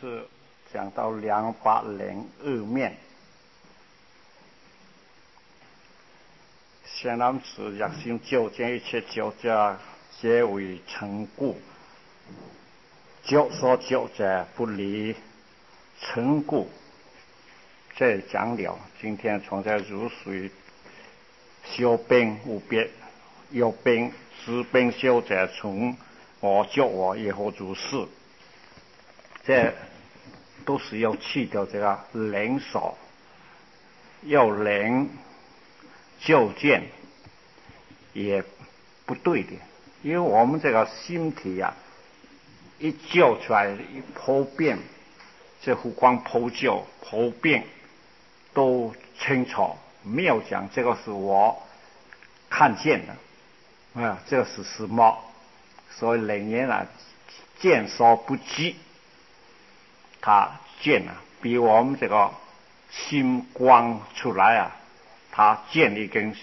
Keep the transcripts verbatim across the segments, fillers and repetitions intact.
是讲到两百零二面，先男子热心救见一切救者，皆为成故。救所救者不离成故。这讲了，今天从这如水修兵无别，有兵知兵修者从我救我以后如是。这都是要去掉这个灵所，要灵就见也不对的，因为我们这个心体啊，一救出来一剖辨，这湖光剖救剖辨都清楚，没有讲这个是我看见的啊，这个是什么？所以灵言啊，见所不及。他见啊，比我们这个心光出来啊，他见已经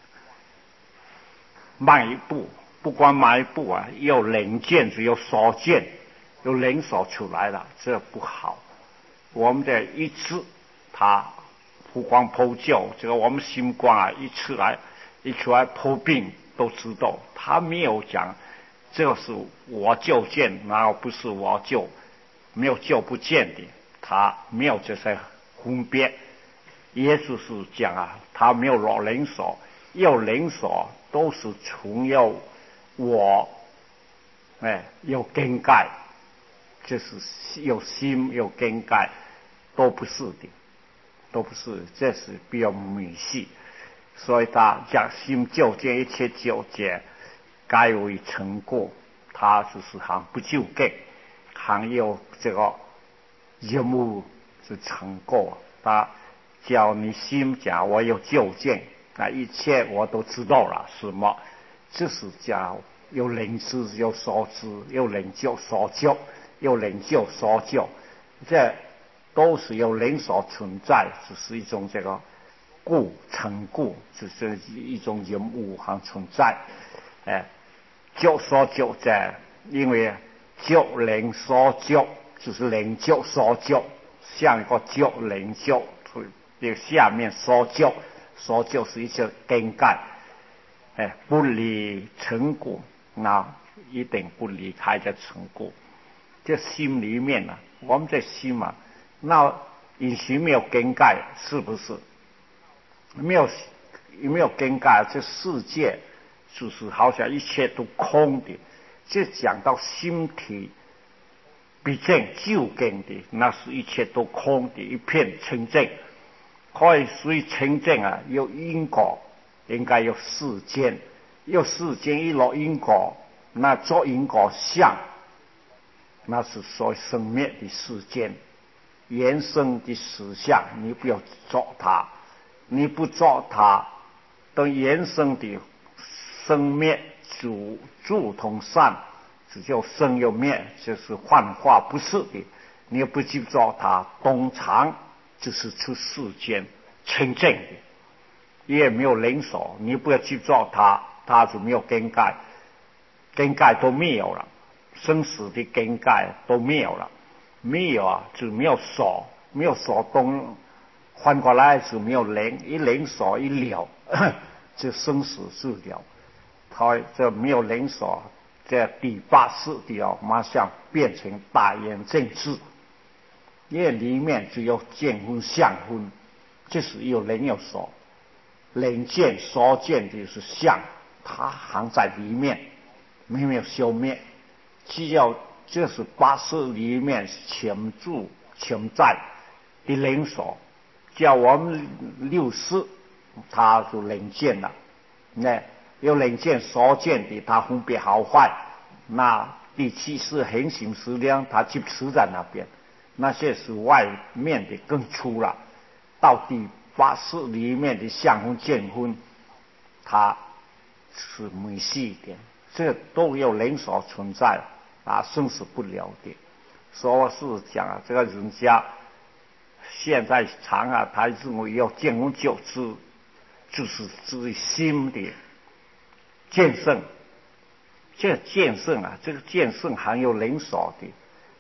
慢一步，不光慢一步啊，有灵见就有所见，有灵所出来了，这不好。我们的一致，他不光剖救，这个我们心光啊一出来，一出来剖病都知道，他没有讲这个是我就见，然后不是我就。没有救不见的，他没有这些分别。耶稣是讲啊，他没有落灵所，有灵所都是从有我，哎，有根盖，就是有心有根盖，都不是的，都不是，这是比较迷信。所以他讲心救见一切救见，该为成果，他就是行不救根。还有这个任务是成果，他叫你心讲我有救见，那一切我都知道了，什么？这是叫有灵知有所知，有灵救所救，有灵救所救，这都是有灵所存在，只是一种这个故成故，只是一种任务还存在。哎，救所救者，因为救灵所救就是灵救所救，像一个救灵救，这个下面所救，所救是一些根盖，哎，不离成果，那一定不离开这成果。这心里面啊，我们这心啊，那隐形没有根盖，是不是？没有没有根盖，这世界就是好像一切都空的。这讲到心体毕竟究竟的，那是一切都空的，一片清净。可以属于清净啊，有因果，应该有世间，有世间一落因果，那做因果相，那是属于生灭的世间，原生的实相，你不要做它，你不做它，等原生的生灭主主同善，只叫生有灭，就是幻化不是的。你不去做它，东常就是出世间清净的，也没有灵所，你不要去做它，它就没有根盖，根盖都没有了，生死的根盖都没有了，没有啊就没有所，没有所东，换过来就没有灵，一灵所一了，这生死是了。他这没有灵所，这第八世的哦，马上变成大眼正智，因为里面只有见分相分，这是有灵有所，灵见所见的是相，它含在里面，没有消灭。只要这是八世里面潜住潜在的灵所，叫我们六世，它就灵见了，那。有灵见所见的，它分别好坏。那第七是恒行识量，它就持在那边。那些是外面的更粗了。到第八识里面的相分见分，它是微细一点。这都有灵所存在啊，生死不了的。所以是讲啊，这个人家现在常啊，他认为要见闻救知，就是自己心的。见圣，这见圣啊，这个见圣含有灵所的，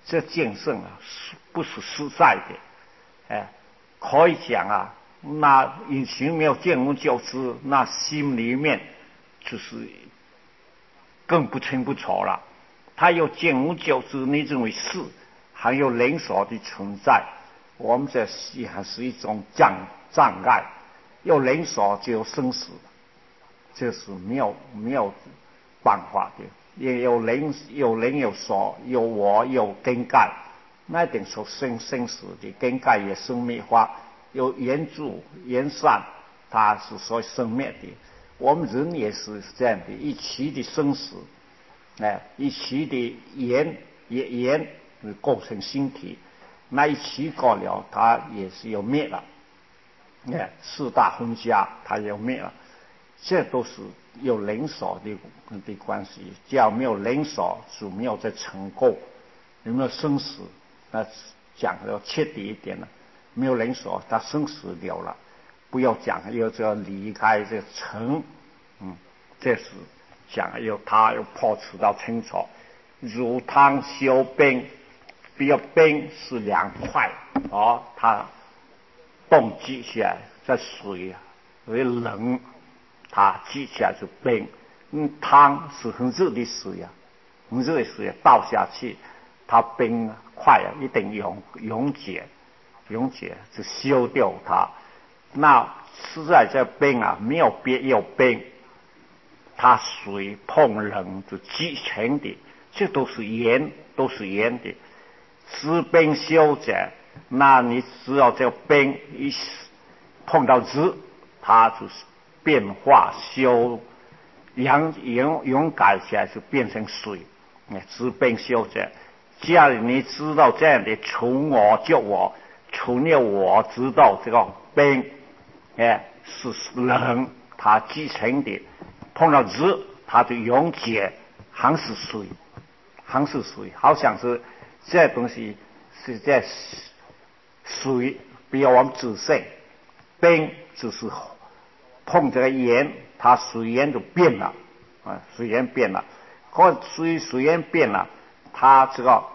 这见证啊，是不是实在的？哎，可以讲啊，那以前没有见闻救知，那心里面就是更不清不楚了。他有见闻救知，你认为是，还有灵所的存在，我们这也还是一种障障碍。有灵所就有生死，这是没有没有办法的。也有灵有灵有所，有我有根盖，那一定说生生死的根盖也生灭化，有缘助缘散，它是所生灭的。我们人也是这样的，一起的生死，哎，一起的缘也缘构成身体，那一起过了，它也是有灭了。哎，四大分家，它有灭了。这都是有灵所的的关系，只要没有灵所，就没有这成垢，有没有生死？那讲的要彻底一点了，没有灵所，他生死了了，不要讲要就要离开这尘，嗯，这是讲要他要破除到清楚。如汤修冰，比较冰是凉快哦，它冻积起来，在水啊为冷。它积起来就冰，嗯，汤是很热的水啊，很热的水倒下去，它冰快啊，一定溶溶解，溶解就消掉它。那实在这冰啊，没有别有冰，它水碰冷就积成的，这都是盐，都是盐的。知冰消者，那你只要这冰一碰到热，它就是变化修阳勇勇改起来就变成水，哎，知冰修者。只要你知道这样的除我就我，除了我知道这个冰，哎，是冷，它积成的，碰到热它就溶解，还是水，还是水，好像是这东西是在水，比如我们仔细，冰就是碰这个盐，它水盐就变了啊，水盐变了，或水水盐变了，它这个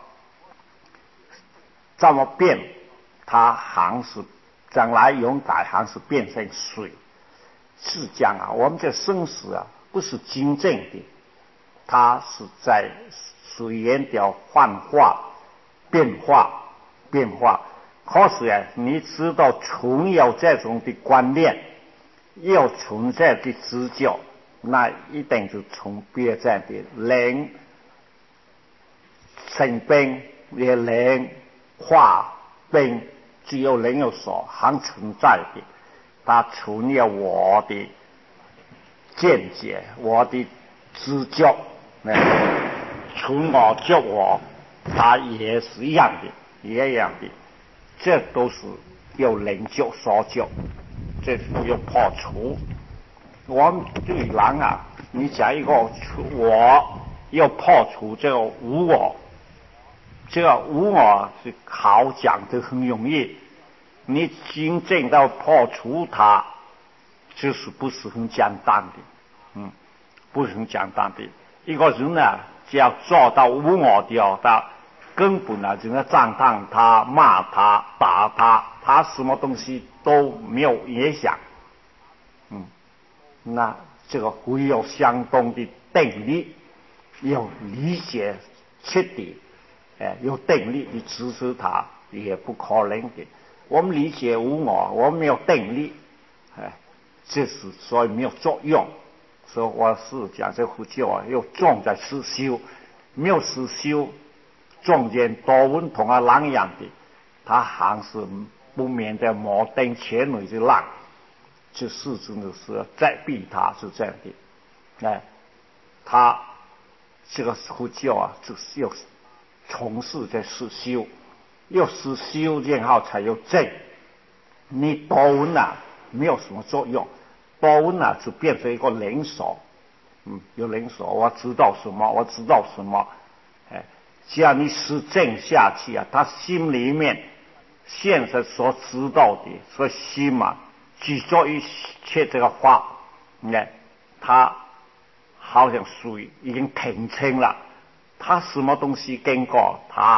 这么变，它还是将来永改还是变成水。是讲啊，我们这生死啊，不是真正的，它是在水盐的幻化、变化、变化。可是啊，你知道存有这种的观念。要存在的知觉，那一定就从别在的灵生病也灵化病，只有灵有所还存在的，它存有我的见解，我的知觉，存我觉我，它也是一样的，也一样的，这都是有灵觉所觉。这要破除。我们对人啊，你讲一个我要破除这个无我，这个无我是好讲的很容易，你真正要破除它，就是不是很简单的，嗯，不是很简单的。一个人呢，只要做到无我的，他根本呢，就要赞叹他、骂他、打他，他什么东西都没有影响。嗯，那这个会有相当的定力，有理解彻底，哎，有定力的支持他也不可能的。我们理解无我，我们没有定力，哎，这是所以没有作用。所以我是讲这呼救啊，要重在思修，没有思修，中间多温同啊浪一样的，他还是不免的摩登前尾的浪。这事真的是再逼他是这样的，哎，他这个呼叫啊，就是要从事在实修，要实修然后才有正。你多闻啊，没有什么作用，多闻啊就变成一个灵所，嗯，有灵所，我知道什么，我知道什么，哎，只要你实证下去啊，他心里面现在所知道的，所以心嘛。举着一切这个话，你看，他好像水已经停清了，他什么东西经过，他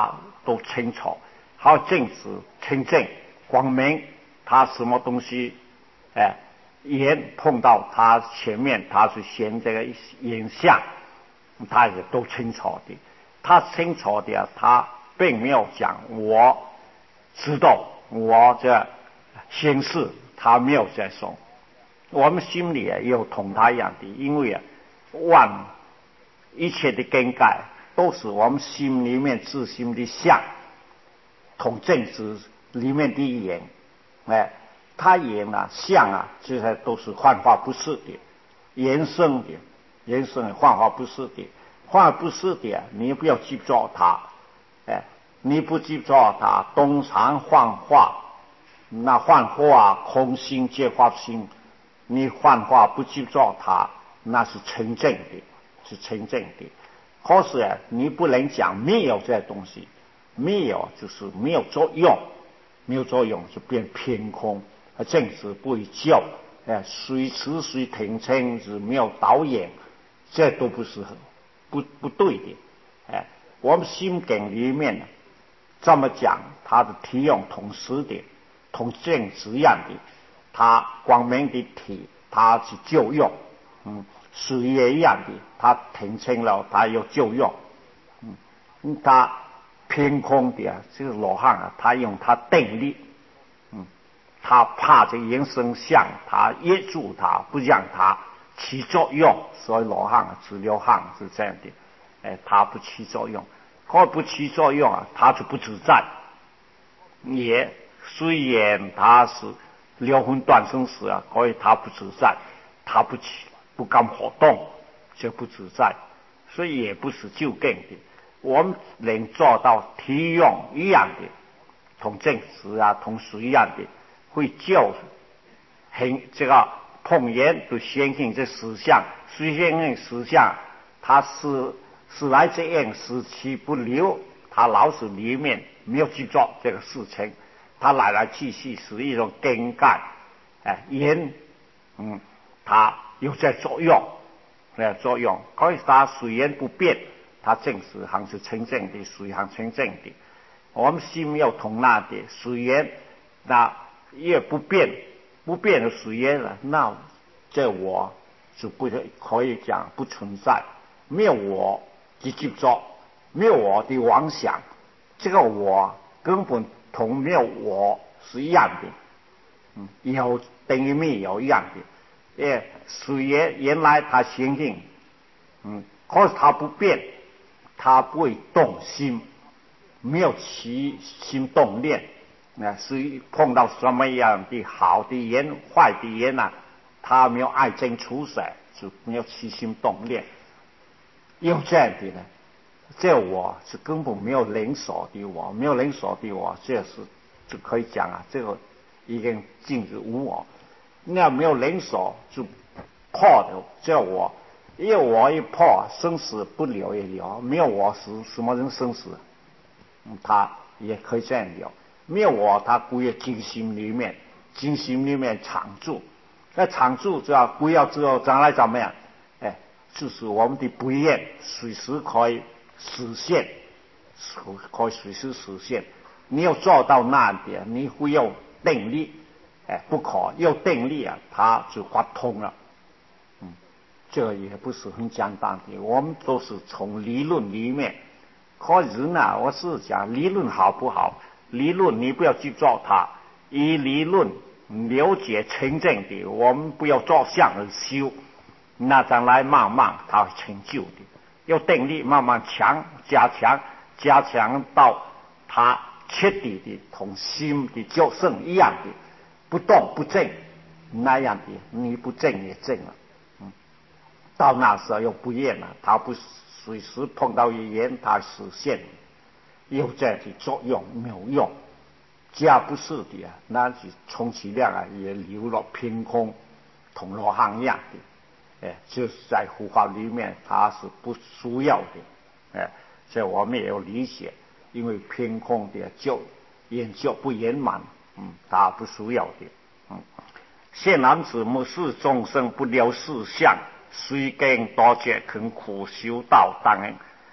都清楚，还有正直、清正、光明，他什么东西，哎，眼碰到他前面，他是显这个影像，他也都清楚的。他清楚的，他并没有讲我知道我这心事，他没有在说。我们心里也有同他一样的，因为啊，万一切的更改都是我们心里面自心的相，同正直里面的言，哎，他言啊相啊，这些都是幻化不实的，延伸的，延伸的幻化不实的，幻化不实的，你不要记住它，哎，你不记住它，东常幻化，那幻化空心皆化心。你幻化不记住它，那是纯正的，是纯正的。可是啊，你不能讲没有这东西，没有就是没有作用，没有作用就变偏空。正直不会教，哎，随时随停称是没有导演，这都不是不不对的。哎，我们心境里面呢，这么讲，它的体用同时的，同正直一样的。它光明的体，它是救用，嗯，水也一样的，它停清了，它有救用，嗯，它偏空的啊，这个罗汉啊，他用他定力，嗯，他怕这个延伸相，他约住他，不让他起作用，所以罗汉啊，只流汗是这样的，哎，他不起作用，或不起作用啊，他就不自在，也虽然他是。六分断生时啊，所以他不自在，他不起不敢活动，就不自在，所以也不是就近的。我们能做到体用一样的，同正直啊，同水一样的，会救很这个碰眼都显现这实相，虽显现实相，它是是来这样时期不留，他老是里面没有去做这个事情。它来来去去是一种更改，哎，因，嗯，它有在作用，在作用。可是它虽然不变，它正是还是清正的，虽还清正的。我们心要同那的，虽然那也不变，不变的虽然了，那这我就不可以讲不存在，没有我的执着，没有我的妄想，这个我根本。同没有我是一样的，嗯，有等于没有一样的，哎，虽然原来它显现，嗯，可是它不变，它不会动心，没有起心动念，那所以碰到什么样的好的人、坏的人啊，他没有爱憎出色，就没有起心动念，有这样的呢。这我是根本没有连锁的我，没有连锁的我，这是就可以讲啊，这个已经禁止无我。那没有连锁就破的这我，因为我一破，生死不了也了，没有我是什么人生死？嗯，他也可以这样了。没有我，他归于精心里面，精心里面常住。那常住就要归要之后，将来怎么样？哎，就是我们的不愿，随时可以。实现，可以随时实现。你要做到那点，你会有定力，哎，不可有定力啊，它就发通了。嗯，这个也不是很简单的。我们都是从理论里面，可是呢，我是讲理论好不好？理论你不要去做它，以理论了解真正的，我们不要照相而修，那将来慢慢它会成就的。有定力慢慢强加强加强到它彻底的同心的就胜一样的不动不静那样的，你不静也静了，嗯，到那时候又不厌了，它不随时碰到一言它实现有这样的作用没有用，假不是的啊，那是充其量啊也流了偏空，同罗汉一样的。哎，就是在佛法里面，它是不需要的，哎，所以我们也要理解，因为偏空的就研究不圆满，嗯，它不需要的，嗯。现男子目视众生不了事相，虽经多劫肯苦修道，当然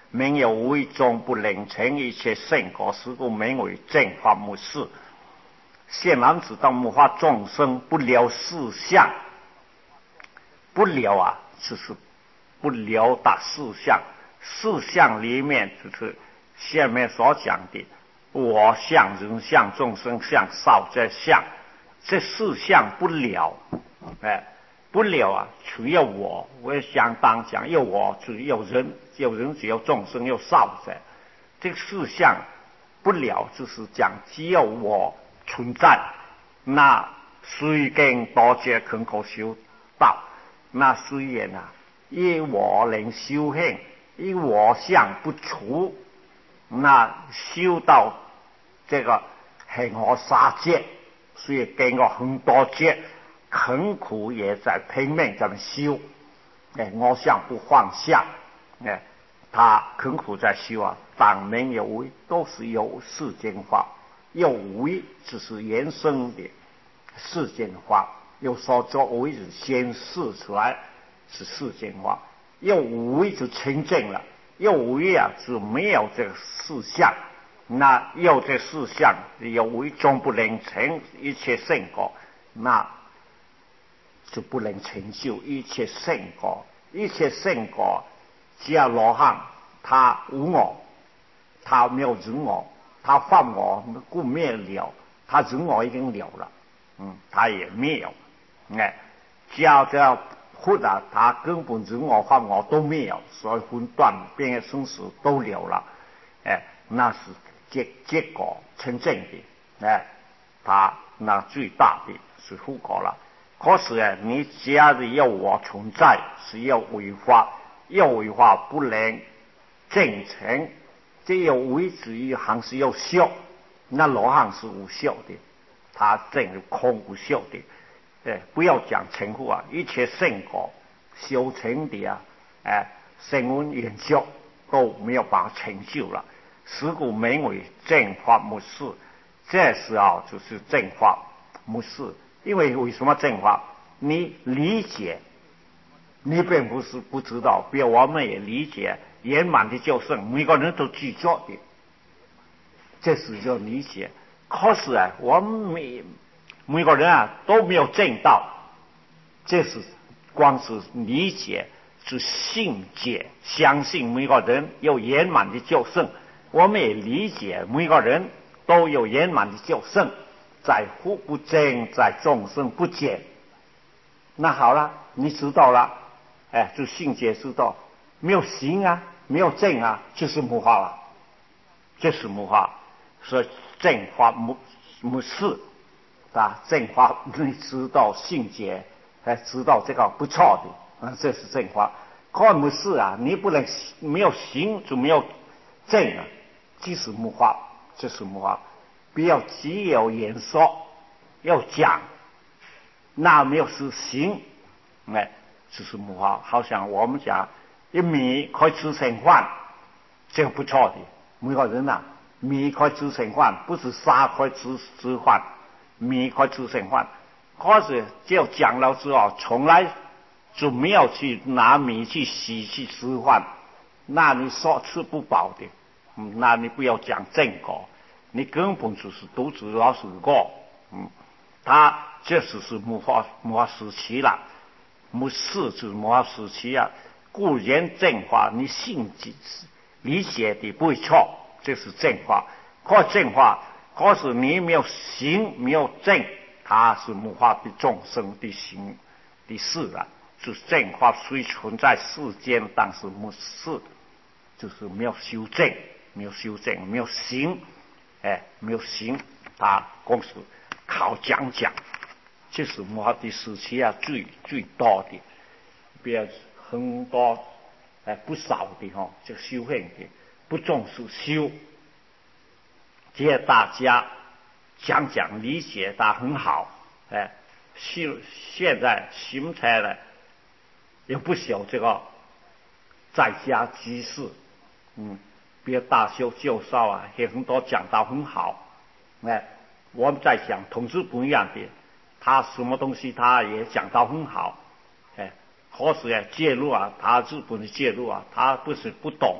名有为终不能成，一切圣果，是故名为正法无事。现然知道无法众生不了事相，不了啊，就是不了达事相。事相里面就是下面所讲的我相、人相、众生相、寿者相，这四相不了，哎，不了啊，只有我，我也相当讲，有我只有人，有人只有众生，有寿者，这四相不了，就是讲只有我存在。那虽经多劫肯可修道，那虽然啊，以我能修行，以我相不除，那修到这个恒河沙界，所以经过很多劫，很苦也在拼命在修。哎，我相不放下，哎，他很苦在修啊。当名有为，都是有世间法。有为只是延伸的世间法，有所作为是显示出来是世间法。有为就清净了，有为啊就没有这个事相。那有这事相，有为终不能成一切圣果，那就不能成就一切圣果。一切圣果，只要罗汉他无我，他没有人我，他犯我故灭了，他人我已经了了，嗯，他也灭有，哎，只要这样或者他根本人我犯我都没有，所以分段变业生死都了了，哎，那是结结果成正的，哎，他那最大的是复果了。可是啊，你只要是有我存在，是有为法，有为法不能证成。这有为之一行是有效，那罗汉是无效的，他证空无效的。哎，不要讲成佛啊，一切圣果修成的啊，哎，声闻缘觉都没有办法成就了。是故名为正法无事。这时候就是正法无事。因为为什么正法？你理解，你并不是不知道，比如我们也理解圆满的救生，每个人都去做的，这是叫理解。可是啊，我们每每个人啊都没有证到，这是光是理解，是信解，相信每个人有圆满的救生，我们也理解每个人都有圆满的救生。在福不增，在众生不减。那好了，你知道了，哎，就信解知道，没有行啊，没有正啊，就是无法了，这是无法。所以正法无无事啊，正法你知道信解，哎，知道这个不错的，啊，这是正法。可无事啊，你不能没有行就没有正啊，即是无法，这是无法。不要只有言说，要讲，那没有实行，哎，就是无法。好像我们讲一米可以吃成饭，这个不错的。每个人啊，米可以吃成饭，不是沙可以吃吃饭，米可以吃成饭。可是就讲了之后，从来就没有去拿米去洗去吃饭，那你说吃不饱的，嗯，那你不要讲正果。你根本就是都知道是我，嗯，他这是是无法无法实期了，无事就是无法实期啊。固然正法，你信理解的不会错，这是正法。可正法，可是你没有行，没有正，它是无法比众生的行的事了。就是正法虽存在世间，但是无事，就是没有修正，没有修正，没有行。哎，没有行，他光是靠讲讲，这是我的时期啊，最最多的，别很多哎不少的哈、哦，这修行的不重视修，只要大家讲讲理解他很好，哎，修现在形成了也不少这个在家居士，嗯。比如大修介绍啊，也很多讲到很好。哎，我们在讲同志不一样的，他什么东西他也讲到很好。哎，可是啊介入啊，他日本的介入啊，他不是不懂，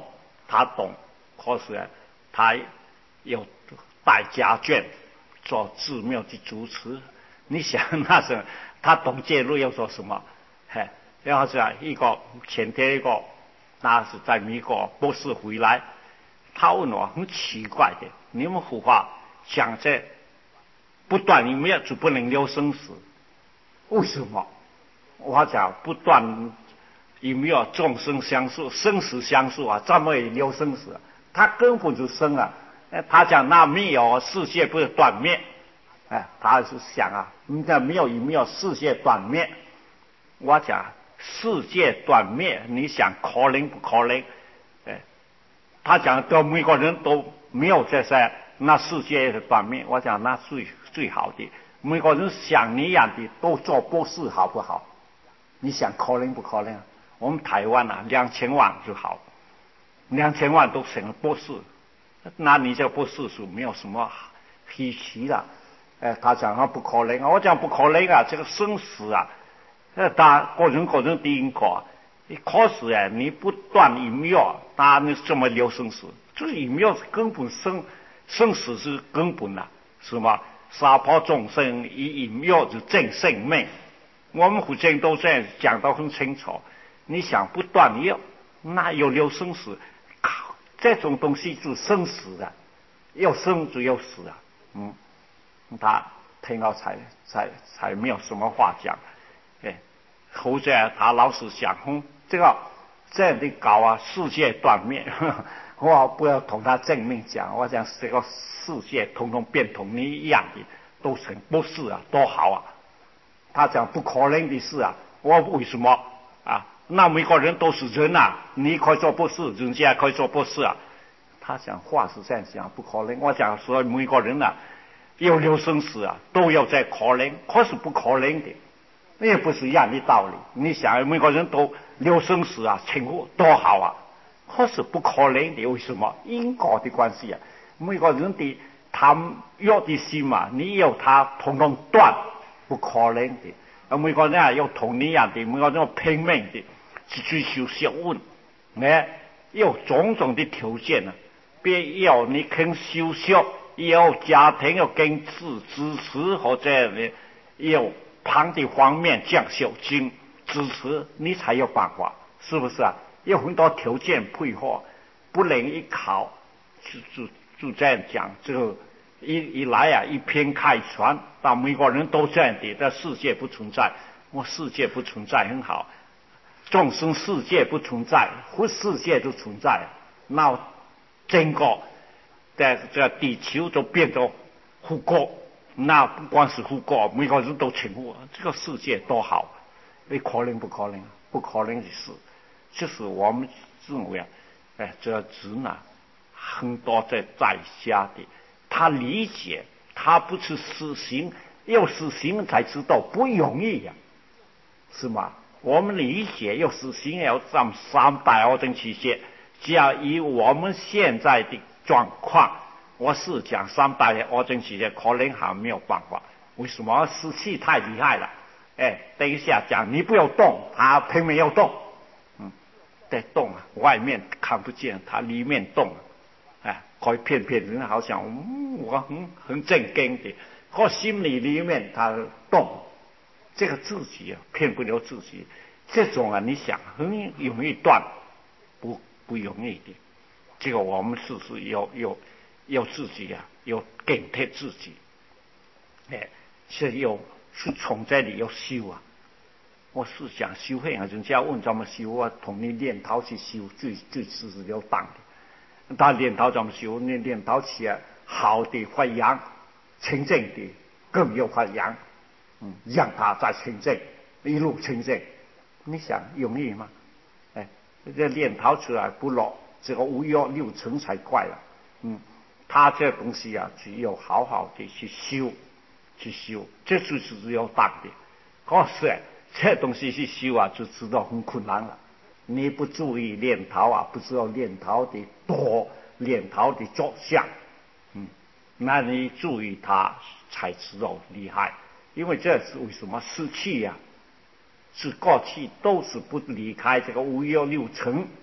他懂，可是他有带家眷做寺庙的主持。你想那时候他懂介入要做什么？嘿，然后是一个前天一个，那是在美国博士回来，他问我很奇怪的，你们佛法讲这不断一灭就不能留生死，为什么？我讲不断一灭众生相续，生死相续啊，怎么会留生死？他根本就生啊！他讲那没有世界不是断灭，哎，他是想啊，那没有一没有世界断灭。我讲世界断灭，你想可能不可能？哎，他讲到每个人都没有这些，那世界的断灭，我讲那最最好的，每个人想你一样的都做博士，好不好？你想可能不可能？我们台湾啊，两千万就好，两千万都成了博士，那你这博士是没有什么稀奇的。哎，他讲他不可能啊，我讲不可能啊，这个生死啊，呃，他个人个人的因果，你可是哎，你不断隐灭，那你怎么留生死？就是隐灭是根本，生生死是根本啊，是吗？杀破众生以隐灭就正生命。我们佛经都这样讲得很清楚。你想不断要，那有留生死，这种东西就生死的，要生就要死啊。嗯，他听到才才才没有什么话讲。哎，后者他老是想，哼，这个这样的搞啊，世界断灭。呵呵，我不要同他正面讲，我讲这个世界统统变同你一样的，都成不是啊，多好啊！他讲不可能的事啊，我为什么啊？那每个人都是人啊，你可以做博士，人家可以做博士啊。他讲话是这样讲，不可能。我讲说每个人啊，有留生死啊，都有在可能，可是不可能的，那也不是一样的道理。你想每个人都留生死啊，情况多好啊，可是不可能的。为什么？因果的关系啊，每个人的他有的心嘛，你有他统统断。不可能的，啊！每个人啊要同你一样的，每个人要拼命的去追求学问，哎，有种种的条件啊，别要你肯修学，要家庭要跟支支持或者呢，有旁的方面讲修经支持，你才有办法，是不是啊？有很多条件配合，不能一考就就就这样讲这个。一一来啊，一片开船，到每个人都这样的，但世界不存在。我世界不存在很好，众生世界不存在，佛世界就存在。那整个在这地球就变成富国，那不光是富国，每个人都成富，这个世界多好！你可能不可能？不可能的事，就是我们认为啊，哎，这个指呢，很多在在下的。他理解，他不去实行，要实行才知道不容易呀、啊，是吗？我们理解要实行，要上三百二十七节，只要以我们现在的状况，我是讲三百二十七节可能还没有办法。为什么？湿气太厉害了。哎，等一下讲，你不要动，他拼命要动，嗯，在动啊，外面看不见，他里面动。哎，可以骗骗人，好像、嗯、我很很正经的，可心里里面他动，这个自己啊骗不了自己，这种啊你想很容易断，不不容易的，这个我们是是要要要自己啊，要警惕自己，哎，是要是从这里要修啊。我是讲修行啊，人家问怎么修啊，同你练陶去修，最最是是要当的。他练陶怎么修？你练陶起来好的发扬，清净的更有发扬，嗯，让他再清净，一路清净。你想容易吗？哎，这练陶出来不落，这个五欲六尘才怪了。嗯，他这东西啊，只有好好的去修，去修，这就是要当的。可是这东西去修啊，就知道很困难了。你不注意练陶啊，不知道练陶的多，练陶的着相，嗯，那你注意它才知道厉害。因为这是为什么湿气呀、啊，是过去都是不离开这个五欲六尘，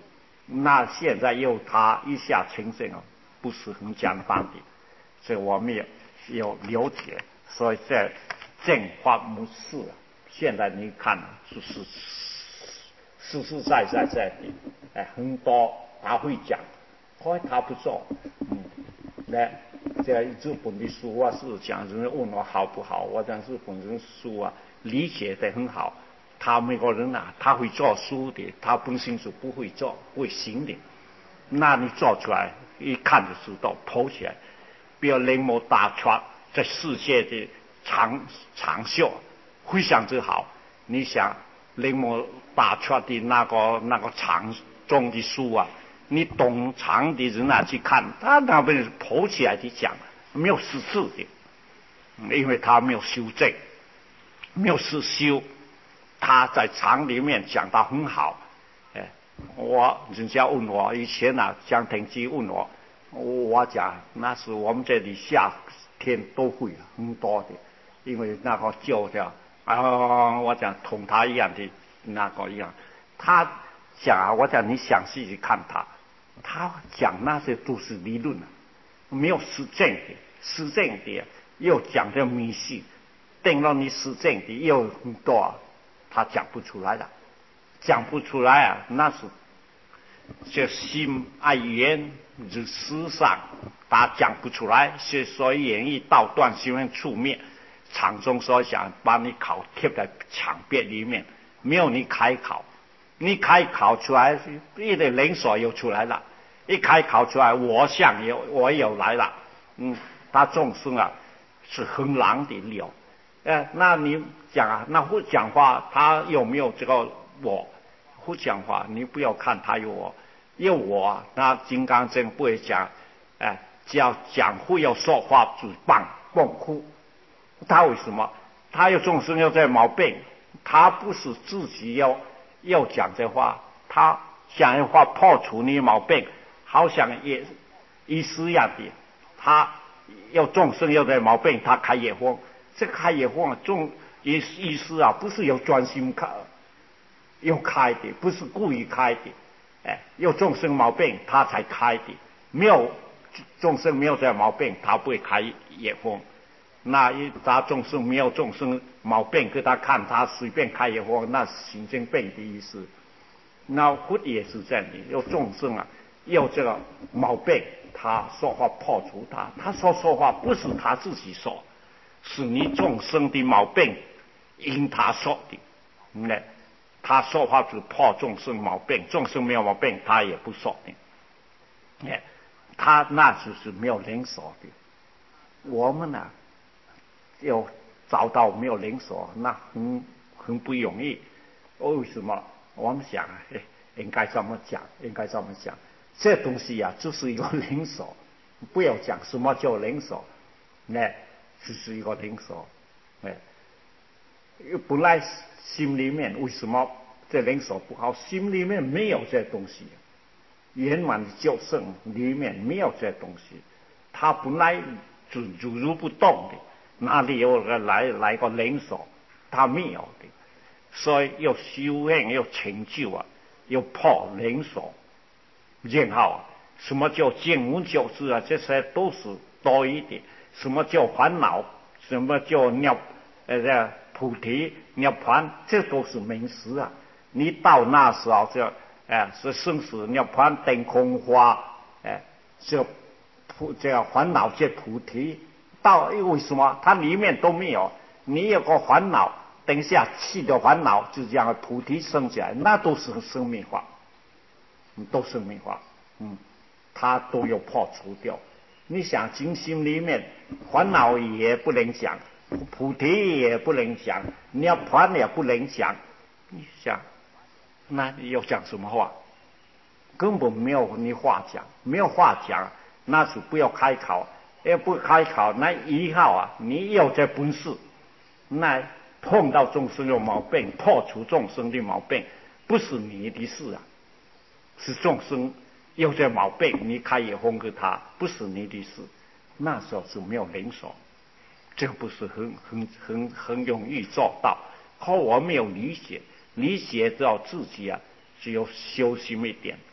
那现在又他一下呈现了，不是很简单的，所以我们也有了解。所以在正法无事，现在你看就是实实在在在的，哎，很多他会讲，后来他不做，嗯，那这日本的书啊是讲，人家问我好不好，我讲日本人书啊理解得很好。他美国人啊，他会做书的，他本身是不会做，会行的。那你做出来，一看就知道，跑起来。比如铃木大川在世界的长长袖，非常之好。你想铃木大川的那个那个长中的书啊，你懂长的人啊去看，他那边是跑起来的讲，没有实质的，因为他没有修正，没有实修。他在厂里面讲得很好，哎，我人家问我以前啊，江廷基问我，我讲那是我们这里夏天都会很多的，因为那个旧的啊，我讲同他一样的那个一样，他讲啊，我讲你详细去看他，他讲那些都是理论啊，没有实证的，实证的又讲的迷信，等到你实证的又很多。他讲不出来的，讲不出来啊，那是这心爱言之思上，他讲不出来，所以言语道断，心愿触灭。场中所想把你考贴在墙壁里面，没有你开考，你开考出来，一点连锁又出来了，一开考出来，我想有我有来了，嗯，他众生啊是很狼的了。哎，那你讲啊，那不讲话，他有没有这个我？不讲话，你不要看他有我，有我，那金刚经不会讲，哎，只要讲会要说话就棒棒哭。他为什么？他有众生有这毛病，他不是自己要要讲这话，他想要话破除你毛病，好像也意思一样的，他有众生有这毛病，他开野风。这个开野风众意意思啊，不是有专心开，有开的，不是故意开的，哎，有众生毛病他才开的，没有众生没有这毛病，他不会开野风。那一他众生没有众生毛病，给他看他随便开野风，那是神经病的意思。那佛也是这样的，有众生啊，有这个毛病，他说话破除他，他说说话不是他自己说。是你众生的毛病，因他说的，那他说话只破众生毛病，众生没有毛病，他也不说的，哎，他那就是没有灵所的。我们呢，要找到没有灵所，那很很不容易。为什么？我们想，哎，应该这么讲，应该这么讲，这东西呀、啊，就是一个灵所，不要讲什么叫灵所，那。只是一个灵所，哎，本来心里面为什么这灵所不好？心里面没有这东西，圆满的教圣里面没有这东西，他本来就如如不动的，哪里有个来来个灵所？他没有的，所以要修行要成就啊，要破灵所，然后什么叫见闻觉知啊？这些都是多一点。什么叫烦恼？什么叫涅呃菩提涅槃？这都是名词啊！你到那时候就哎是生死涅槃等空花哎，这菩这烦恼这菩提到为什么它里面都没有？你有个烦恼，等下去掉烦恼，就这样菩提生起来，那都是生命化，都生命化，嗯，它都有破除掉。你想精心里面烦恼也不能讲，菩提也不能讲，涅槃也不能讲，你想那你要讲什么话？根本没有你话讲，没有话讲，那是不要开考，要不开考，那以后啊，你有这本事，那碰到众生有毛病，破除众生的毛病，不是你的事啊，是众生。有这毛病，你开野风给他，不是你的事。那时候是没有灵所，这不是很很很很容易做到。可我没有理解，理解到自己啊，只有修行一点，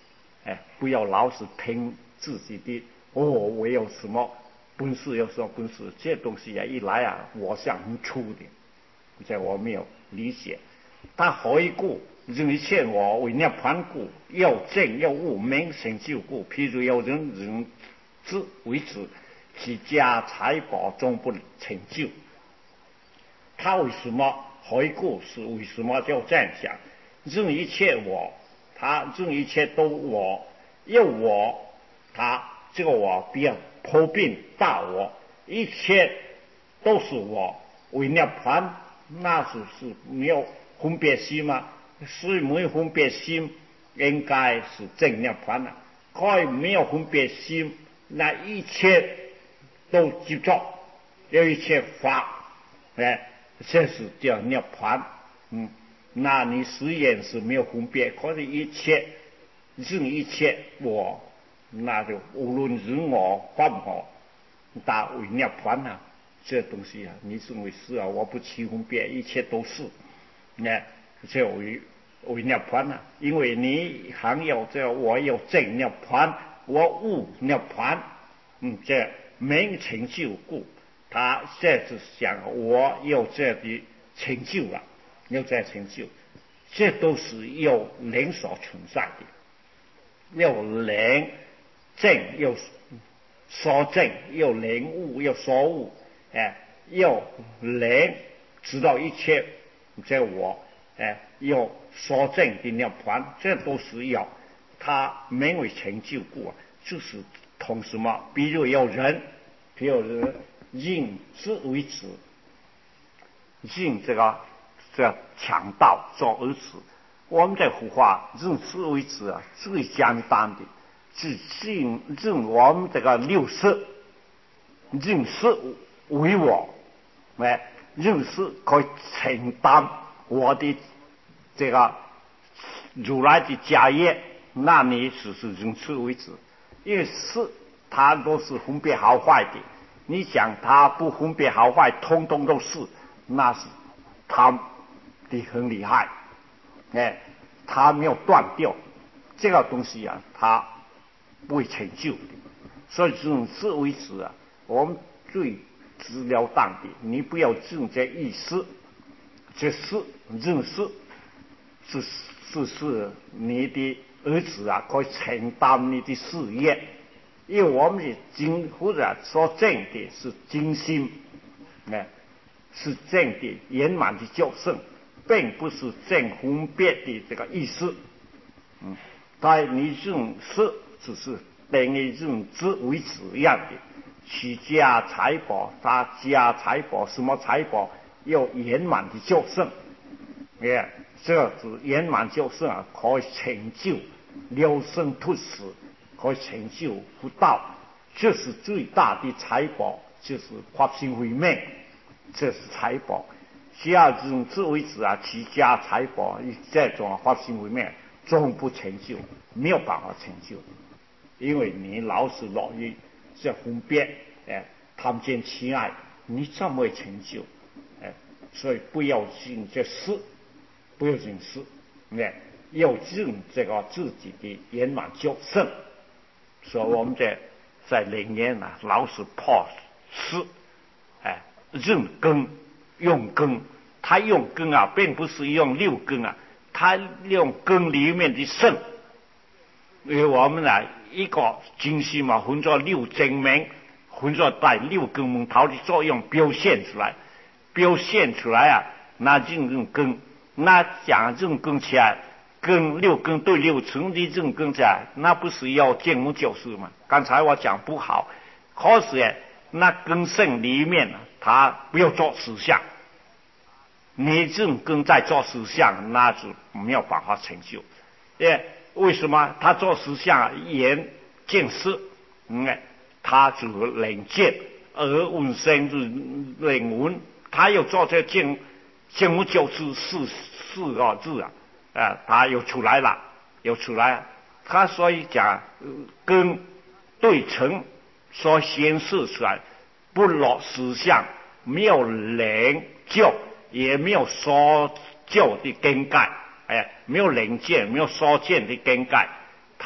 哎，不要老是凭自己的哦，我有什么本事，有什么本事，这东西啊一来啊，我想很粗的，这我没有理解。他回顾人一切我为了盘顾，要正要悟，明成就故。譬如有人人之为止，其家财宝终不成就。他为什么回顾？是为什么就这样讲？任一切我，他任一切都我，有我，他这个我比较普遍大我，一切都是我。为了盘，那是是没有分别心吗？所以没有分别心，应该是正念盘了。可以没有分别心，那一切都接着，有一切法，哎，这是叫涅槃。嗯，那你实验是没有分别，可是一切任一切我，那就无论人我法我，大为涅槃啊！这东西啊，你认为是啊？我不起分别，一切都是，那这为为涅槃啊！因为你还有这我有正涅槃，我悟涅槃，嗯，这没成就故。他这是想我有这的成就了，有这成就，这都是由灵所存在的，有灵正有所正，有灵悟有所悟，哎，有灵知道一切，这我哎有所正的涅槃，这都是要他没为成就故，就是同什么？比如有人，比如人。认之为止，认这个这强盗做儿子。我们在胡话认之为止啊，最简单的是认认我们这个六识，认识为我，哎，认识可以承担我的这个如来的家业，那你只是认之为止，因为是它都是分别好坏的。你想他不分别好坏，通通都是，那是他的很厉害，哎，他没有断掉这个东西啊，他不会成就的。所以认识为止啊，我们最直了当的，你不要认这意思，这是认识是是是你的儿子啊，可以承担你的事业。因为我们的精或者所证的是精心，哎，是证的圆满的教圣，并不是证分别的这个意思。嗯，但你认识只是等于认知为止一样的，其家财宝，他家财宝什么财宝要圆满的教圣，哎，这是圆满教圣啊，可以成就了生脱死。可以成就福道，这是最大的财宝，就是法性慧命，这是财宝。只要认知为止啊，其家财宝这种法性慧命终不成就，没有办法成就，因为你老是落于这分别，哎，贪见欺爱，你怎么会成就？哎，所以不要认这事，不要认事，哎，要认这个自己的圆满教圣。所以我们在在里面呢，老是破事，哎，认根用根，他用根啊，并不是用六根啊，他用根里面的圣。因为我们呢，一个精细嘛，分作六正门，分作带六根门头的作用表现出来，表现出来啊，那认认根，那讲认根起来。跟六根对六层的认根起来，那不是要见无就是吗？刚才我讲不好，可是哎，那根圣里面呢，他不要做实相，你认根在做实相，那是没有办法成就。哎，为什么他做实相言见识，嗯，他只能见，而闻声是能闻，他要做这见见无就是四四个字啊。啊，他又出来了，又出来了。他所以讲，跟对称所显示出来，不落实相，没有灵教，也没有所教的更改，哎，没有灵见，没有所见的更改，他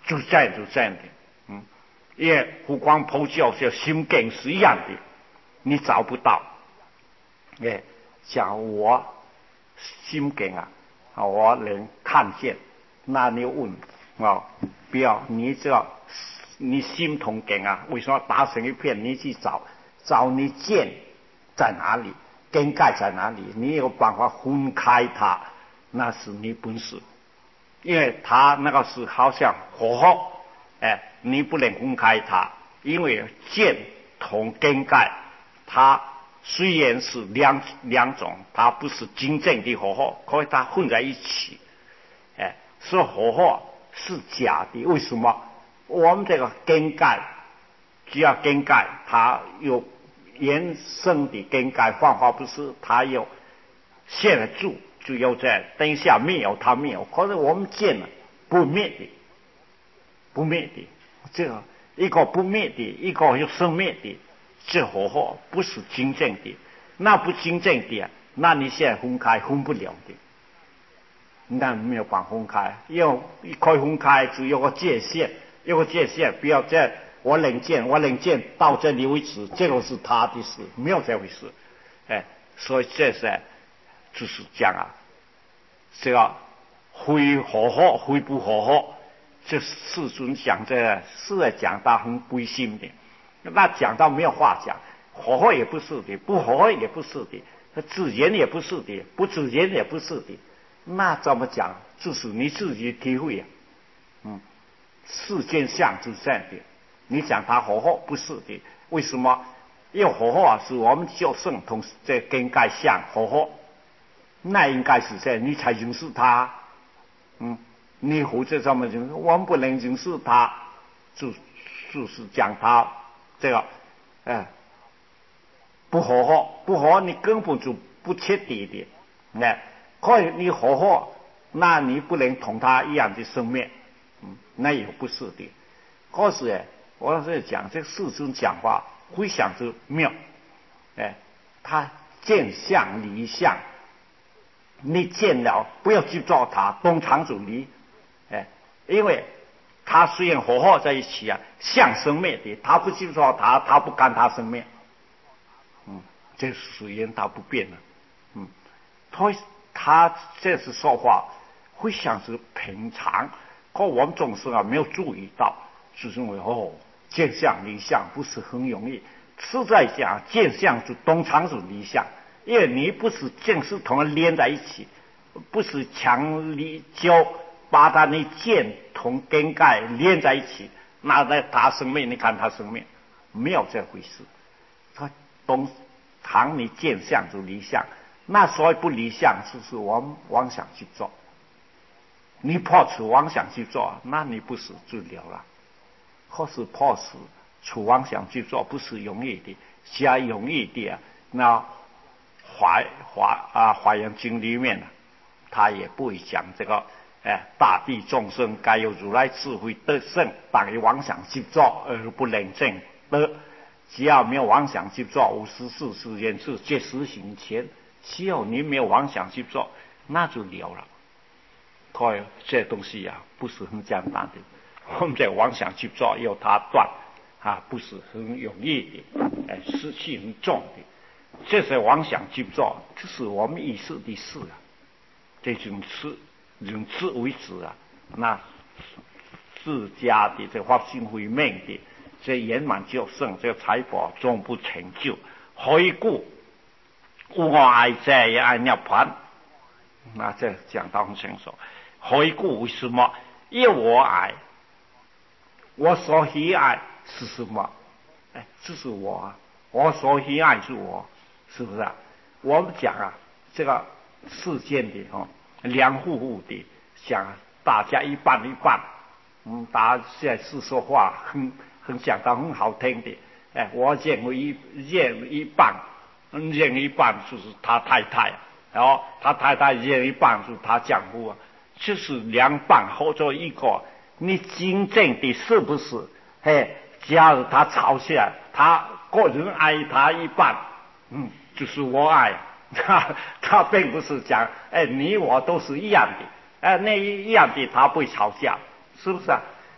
就这样就这样的，嗯，因为湖光普照就心境是一样的，你找不到。哎，讲我心境啊，我能看见，那你问啊，不要你这个你心同境啊，为什么打成一片？你去找找你见在哪里，根盖在哪里？你有办法分开它，那是你本事。因为它那个是好像火候，哎，你不能分开它，因为剑同根盖，它虽然是两两种，它不是真正的火候，可以它混在一起，哎，所以火候是假的。为什么？我们这个根盖，只要根盖，它有原生的根盖方法，不是它有现得住。就要在等一下灭有它灭有，可是我们见了不灭的，不灭的，这个一个不灭的，一个有生灭的，这火候不是真正的，那不真正的，那你现在分开分不了的，那没有办法分开，要可以分开，只有个界限，有个界限，不要在我能见，我能见到这里为止，这个是他的事，没有这回事，哎，所以这是。就是讲啊，这个非合合，非不合合，这世尊讲这个是在讲到很归心的，那讲到没有话讲，合合也不是的，不合合也不是的，自然也不是的，不自然也不是的，那怎么讲？就是你自己体会啊，嗯，世间相就是这样的，你讲它合合不是的，为什么？因为合合啊，是我们就圣同这根盖相合合。那应该是这样，你才认识他。嗯，你或者这么认识，我们不能认识他，就就是讲他这个，哎，不合合，不合，你根本就不彻底的。哎，可以你合合，那你不能同他一样的生命，嗯，那也不是的。可是哎，我是讲这个世尊讲话非常之妙，哎，他见相离相。你见了不要去抓它，东常主离，哎，因为它虽然合合在一起啊，相生灭的，他不去抓它，他不干他生灭，嗯，这虽然它不变了，嗯，他他这次说话会像是平常，可我们总是啊没有注意到，就认为哦见相离相不是很容易，实在讲见相就东常主离相。因为你不是正式同它连在一起，不是强力胶把它的剑同根盖连在一起，那在它生命，你看它生命没有这回事。它东常你见相就离相，那所谓不离相，就是我们妄想去做。你破除妄想去做，那你不是就了了。可是破除除妄想去做不是容易的，加容易的啊，那。华华啊，《华严经》里面呢，他也不会讲这个，哎，大地众生该有如来智慧得胜，但以妄想去做而不能证得。只要没有妄想去做，五十四世间事皆实行前，只要你没有妄想去做，那就了了。所以这东西啊，不是很简单的。我们在妄想去做，要它断啊，不是很容易的，哎，湿气很重的。这是妄想去做，这是我们意识的事啊。这种事，用智为止啊，那自家的这发心慧命的，这圆满就胜，这财宝终不成就。何以故？我爱者也爱涅槃。那这讲到很清楚。何以故？为什么？因为我爱，我所喜爱是什么？哎，这是我啊，我所喜爱是我。是不是啊？我们讲啊，这个世间的哦，两户户的，想大家一半一半，嗯，大家现在是说话很很讲到很好听的，哎，我认为一认一半，嗯，认一半就是他太太，然后他太太认一半就是他丈夫啊，就是两半合作一个，你真正的是不是？哎，假如他吵起来，他个人爱他一半，嗯。就是我爱他，他并不是讲，哎，你我都是一样的，哎，那一样的他不会吵架，是不是啊？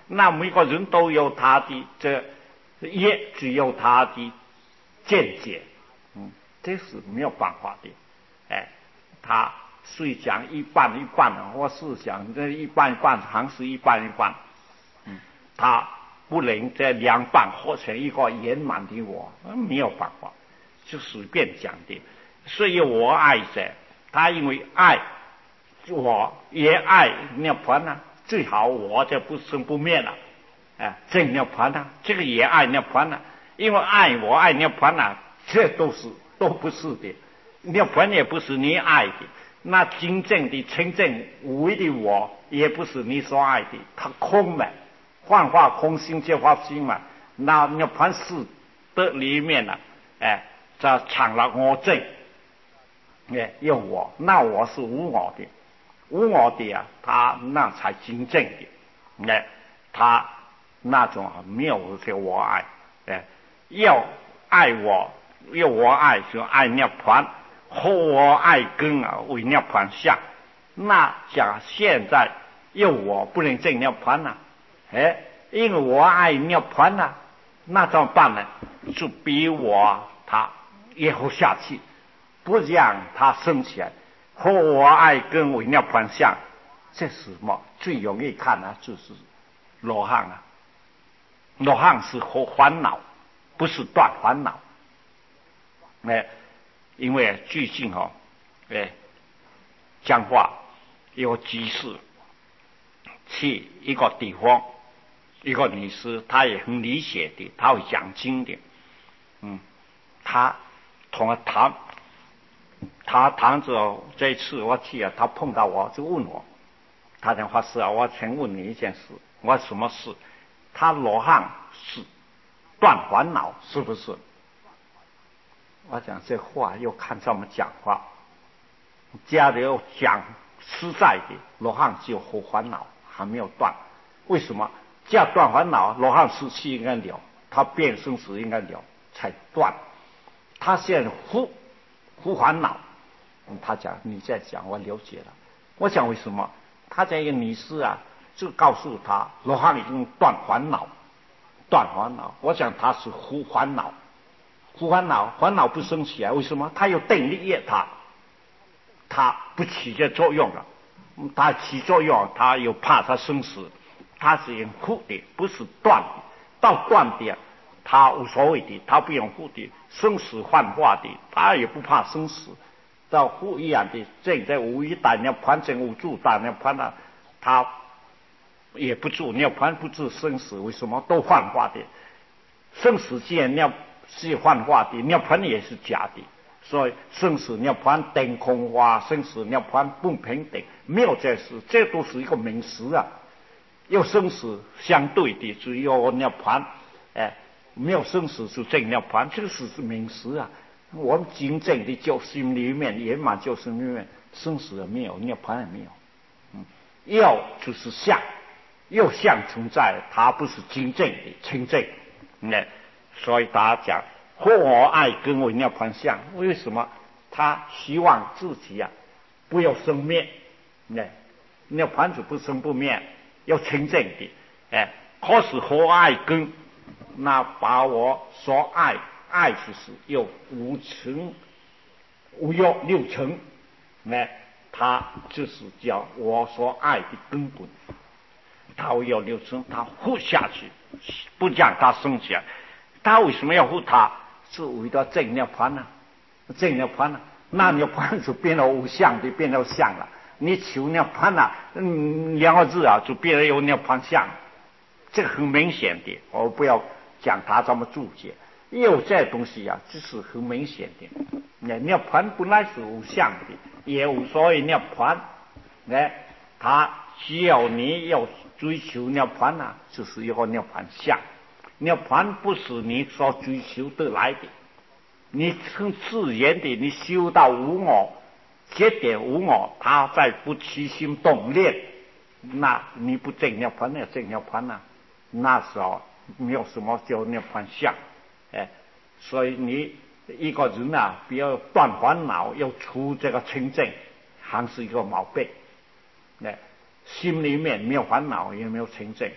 那每个人都有他的这也只有他的见解，嗯，这是没有办法的。哎，他虽讲一半一半，我是想这一半一半还是一半一半，嗯，他不能这两半合成一个圆满的我，没有办法，就随便讲的。所以我爱者，他因为爱，我也爱涅槃呢，最好我就不生不灭了，哎，正涅槃呢，这个也爱涅槃呢，因为爱我爱涅槃呢，这都是都不是的，涅槃也不是你爱的，那真正的真正无为的我也不是你所爱的，它空嘛，幻化空心即化心嘛，那涅槃是的里面呢，哎，这藏了我正。哎，有我，那我是无我的，无我的啊，他那才真正的，哎，他那种没有这我爱，哎，要爱我，要我爱就爱涅槃，和我爱根啊为涅槃相，那讲现在要我不能证涅槃呐，哎，因为我爱涅槃呐，那怎么办呢？就逼我他也活下去。不让它升起来，和我爱根为涅槃相，这是什么？最容易看啊，就是罗汉啊。罗汉是和烦恼，不是断烦恼。哎，因为最近哦，哎，讲话有急事，去一个地方，一个女士，她也很理解的，她会讲经的，嗯，她同我谈。他谈着这一次我去啊，他碰到我就问我，他讲法师啊，我先问你一件事，我什么事？他罗汉是断烦恼是不是？我讲这话又看这么讲话，家里又讲实在的，罗汉只有活烦恼还没有断，为什么？这样断烦恼，罗汉时期应该了，他变生死应该了才断，他现在护护烦恼。他讲你在讲我了解了，我讲为什么？他讲一个女士啊，就告诉他罗汉已经断烦恼，断烦恼。我讲他是护烦恼，护烦恼，烦恼不生起来，为什么？他有定力业，他他不起这作用了，他起作用，他又怕他生死，他是用护的，不是断的。到断的，他无所谓的，他不用护的，生死幻化的，他也不怕生死。到护一样的，正在无一大涅槃，正无住大涅槃了，他也不住涅槃，不住生死，为什么？都幻化的，生死既然涅是幻化的，涅槃也是假的，所以生死涅槃等空化，生死涅槃不平等，没有这事，这都是一个名词啊。有生死相对的，只有涅槃，哎，没有生死是正涅槃，这个是是名词啊。我们真正的就心里面圆满，就心里面生死也没有，涅槃也没有。嗯，要就是相，有相存在，它不是真正的清正。嗯，所以大家讲，和我爱根为涅槃相，为什么？他希望自己啊不要生灭，哎，涅槃就不生不灭，要清正的。哎，可是和爱根，那把我所爱。爱就是有五层五有六层，哎，它就是叫我所爱的根本。它有六层，它护下去，不让它升起来。它为什么要护它？是为了正涅槃呢？正涅槃呢？那涅槃就变了无相的，变了相了。你求涅槃了，嗯，两个字啊，就变了有涅槃相。这个很明显的，我不要讲它这么注解。有这东西啊，这是很明显的。那涅槃本来是无相的，也无所谓涅槃。哎，他只要你要追求涅槃啊，就是一个涅槃相。涅槃不是你所追求得来的，你很自然的，你修到无我，节点无我，他再不起心动念，那你不证涅槃，要证涅槃啊，那时候没有什么叫涅槃相。哎，所以你一个人啊，不要断烦恼，要出这个清正，还是一个毛病。哎，心里面没有烦恼，也没有清正，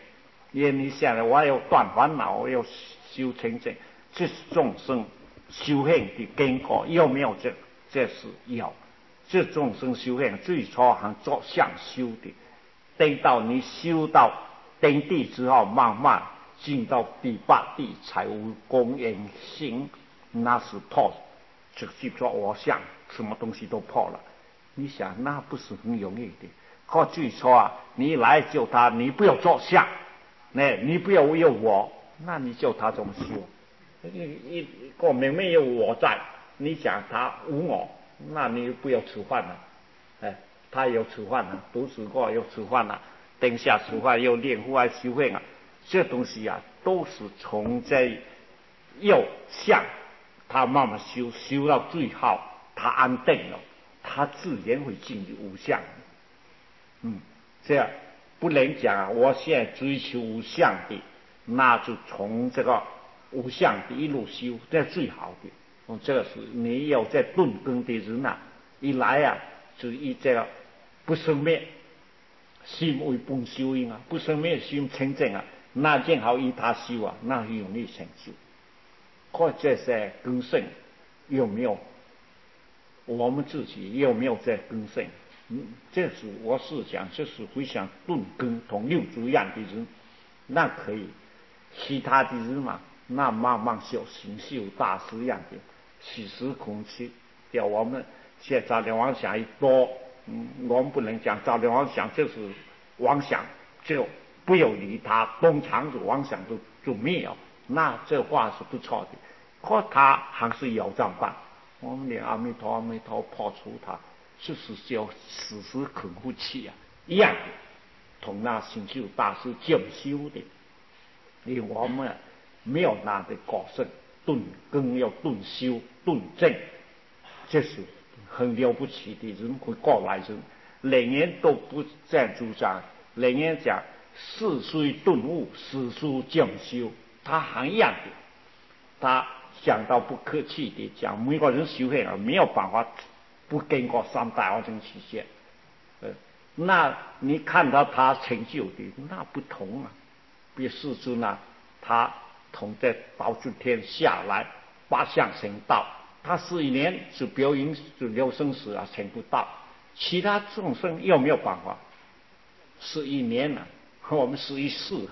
因为你想我要断烦恼，我要修清净，这是众生修行的经过，有没有这？这是有。这众生修行最初还做相修的，等到你修到登地之后，慢慢进到第八地才无公言行，那是破，直接说我相，什么东西都破了。你想那不是很容易的？可最初啊，你来救他，你不要做相，那你不要有我，那你救他怎么修？一一个明明有我在，你讲他无我，那你不要吃饭了。哎，他有吃饭了，读书过又吃饭了，等下吃饭又练户外修行啊，这东西啊都是从这有相，他慢慢修修到最后，他安定了，他自然会进入无相。嗯，这样不能讲啊，我现在追求无相的，那就从这个无相的一路修，这是最好的。嗯，这个是你有在顿根的人啊，一来啊就以这个不生灭心为本修因啊，不生灭心清净啊，那正好以他修啊，那很容易成就。或者是根性有没有？我们自己有没有在根性？嗯，这是我是讲，这是非常顿根同六祖一样的人，那可以。其他的人嘛，那慢慢修行修大师一样的，其实空气叫我们现在杂念妄想一多，嗯，我们不能讲杂念妄想就是妄想，就不要理他，东厂子妄想就就灭了，那这话是不错的。可他还是有这样办，我们连阿弥陀阿弥陀破除他，就是叫时时肯护气啊，一样的，同那行修大师讲修的。因为我们没有那的果圣顿根要顿修顿正，这是很了不起的人会过来人，人人都不这样主张，人人讲事虽顿悟，实属讲修，他还一样的，他讲到不客气的讲，每个人修行啊没有办法不经过三大阿僧期限，呃，那你看到他成就的那不同啊。比如世尊啊，他从这宝珠天下来八相成道，他十一年是表演是六生死啊成不到，其他众生又没有办法，十一年了、啊，我们十一世